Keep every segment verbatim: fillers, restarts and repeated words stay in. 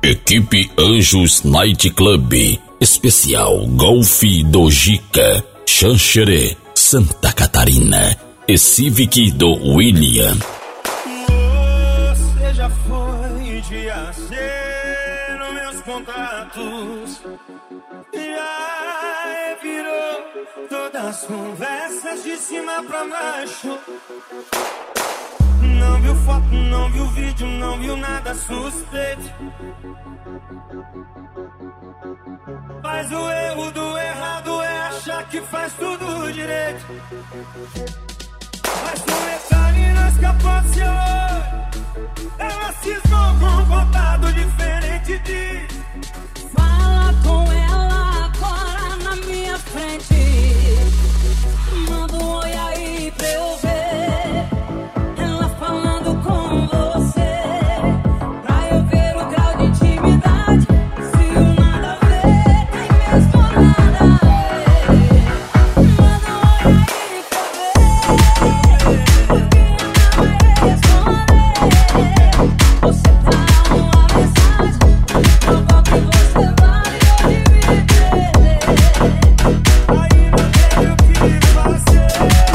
Equipe Anjos Night Club, especial Golf do Jica, Xanxerê, Santa Catarina e Civic do William. Você já foi de ser nos meus contatos, já virou todas as conversas de cima pra baixo. Não viu foto, não viu vídeo, não viu nada suspeito. Mas o erro do errado é achar que faz tudo direito. Mas um detalhe não escapou do seu olho. Ela cismou com um contato diferente de... Fala com ela agora na minha frente. Manda um oi aí pra eu ver. Ela falando com você, pra eu ver o grau de intimidade. Se o nada a ver, tem mesmo nada a ver. Manda um oi aí pra eu ver. Alguém vai responder. Você dá uma mensagem, provoca que você vai hoje me perder. Aí não tem o que fazer.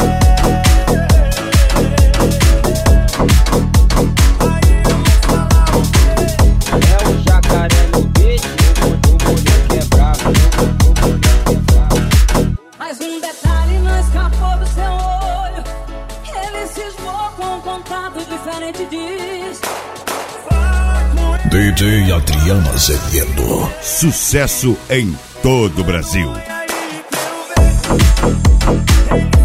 Aí eu vou falar o quê? É o jacaré no beat, o moleque é brabo, o moleque é brabo. Mas um detalhe não escapou do seu olho. Ele cismou com um contato diferente diz. D J Adriano Azevedo. Sucesso em todo o Brasil. Aí pra eu ver.